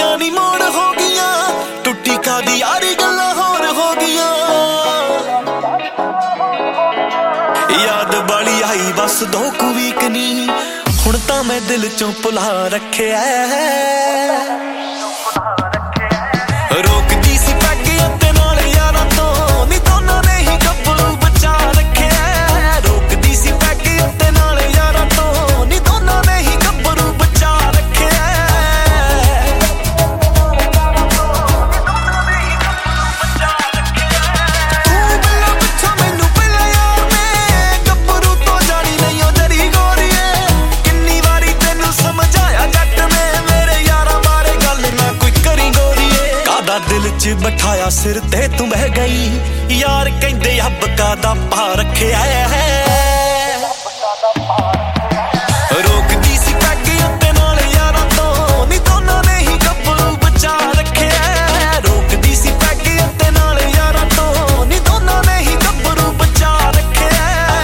ਗੱਡੀਆਂ ਨੀ ਮੋੜ ਹੋ ਗਈਆਂ, ਟੁੱਟੀ ਕਾਦੀ ਯਾਰੀ ਗੱਲਾਂ ਹੋਰ ਹੋ ਗਈਆਂ। ਯਾਦ ਬਾਲੀ ਆਈ ਬਸ 2 ਕੁ ਵੀਕ ਨੀ, ਹੁਣ ਤਾਂ ਮੈਂ ਦਿਲ ਚੋਂ ਭੁਲਾ ਰੱਖਿਆ। ਰੋਕਦੀ ਸੀ ਪੈਗ ਉੱਤੇ ਨਾਲ ਯਾਰਾਂ ਤੋਂ, ਨੀ ਦੋਨਾਂ ਨੇ ਹੀ ਗੱਭਰੂ ਬਚਾ ਰੱਖਿਆ। ਰੋਕਦੀ ਸੀ ਪੈਗ ਉੱਤੇ ਨਾਲ ਯਾਰਾਂ ਤੋਂ, ਨੀ ਦੋਨਾਂ ਨੇ ਹੀ ਗੱਭਰੂ ਬਚਾ ਰੱਖਿਆ। ਤੂੰ ਮਿਲਿਆ ਪਿੱਛੋਂ ਮੈਨੂੰ ਪਹਿਲਾਂ ਯਾਰ ਨੇ, ਗੱਭਰੂ ਤੋਂ ਜਾਣੀ ਨਹੀਂ ਉਹ ਜਰੀ ਗੋਰੀਏ। ਕਿੰਨੀ ਵਾਰੀ ਤੈਨੂੰ ਸਮਝਾਇਆ ਜੱਟ ਨੇ, ਮੇਰੇ ਯਾਰਾਂ ਬਾਰੇ ਗੱਲ ਨਾ ਕੋਈ ਕਰੀ ਗੋਰੀਏ। ਕਾਦਾ ਦਿਲ 'ਚ ਬਿਠਾਇਆ ਸਿਰ ਤੇ ਤੂੰ ਬਹਿ ਗਈ, ਯਾਰ ਕਹਿੰਦੇ ਅੱਬ ਕਾਦਾ ਪਾ ਰੱਖਿਆ। ਰੋਕਦੀ ਸੀ ਪੈਗ ਉੱਤੇ ਨਾਲ ਯਾਰਾਂ ਤੋਂ, ਨੀ ਦੋਨਾਂ ਨੇ ਹੀ ਗੱਭਰੂ ਬਚਾ ਰੱਖਿਆ। ਰੋਕਦੀ ਸੀ ਪੈਗ ਉੱਤੇ ਨਾਲ ਯਾਰਾਂ ਤੋਂ, ਨੀ ਦੋਨਾਂ ਨੇ ਹੀ ਗੱਭਰੂ ਬਚਾ ਰੱਖਿਆ।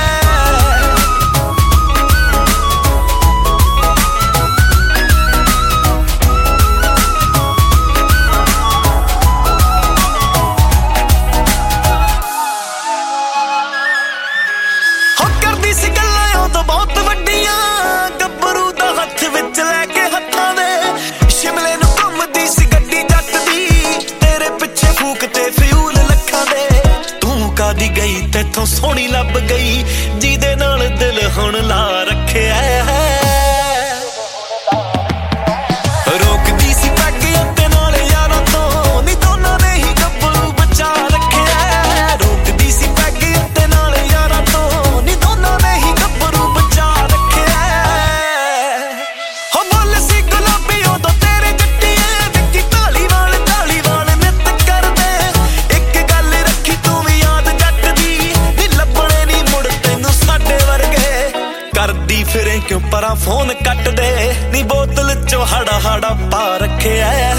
ਕਰਦੀ ਸੀ ਗੱਲਾਂ ਉਦੋਂ ਬਹੁਤ ਵੱਡੀਆਂ, ਗੱਭਰੂ ਦਾ ਹੱਥ ਵਿੱਚ ਲੈ ਕੇ ਹੱਥਾਂ ਦੇ। ਸ਼ਿਮਲੇ ਨੂੰ ਘੁੰਮਦੀ ਸੀ ਗੱਡੀ ਜੱਟ ਦੀ, ਤੇਰੇ ਪਿੱਛੇ ਫੂਕ ਤੇ ਫਿਊਲ ਲੱਖਾਂ ਦੇ। ਤੂੰ ਕਾਦੀ ਗਈ ਤੇਥੋਂ ਸੋਹਣੀ ਲੱਭ ਗਈ, ਜਿਹਦੇ ਨਾਲ ਦਿਲ ਹੁਣ ਲਾ ਰੱਖਿਆ। ਰੋਕਦੀ ਸੀ ਪੈਗ ਉੱਤੇ ਨਾਲ ਯਾਰਾਂ ਤੋਂ, ਨੀ ਦੋਨਾਂ ਨੇ ਹੀ ਗੱਭਰੂ ਬਚਾ ਰੱਖਿਆ। ਰੋਕਦੀ ਸੀ ਪੈਗ ਉੱਤੇ ਨਾਲ ਯਾਰਾਂ ਤੋਂ, ਨੀ ਦੋਨਾਂ ਨੇ ਹੀ ਗੱਭਰੂ ਬਚਾ ਰੱਖਿਆ। ਹੋ ਮੁੱਲ ਸੀ ਗੁਲਾਬੀ ਉਦੋਂ ਤੇਰੇ ਜੱਟੀਏ, ਵਿੱਕੀ ਢਾਲੀਵਾਲ ਨਿੱਤ ਕਰਦੇ। ਇੱਕ ਗੱਲ ਰੱਖੀ ਤੂੰ ਵੀ ਯਾਦ ਜੱਟ ਦੀ, ਨੀ ਲੱਭਣੇ ਨੀ ਮੁੜ ਤੈਨੂੰ ਸਾਡੇ ਵਰਗੇ। ਕਰਦੀ ਫਿਰੇ ਕਿਉਂ ਪਰਾਂ ਫੋਨ ਕੱਟ ਦੇ, ਨੀ ਬੋਤਲ 'ਚੋਂ ਹਾੜਾ ਪਾ ਰੱਖਿਆ।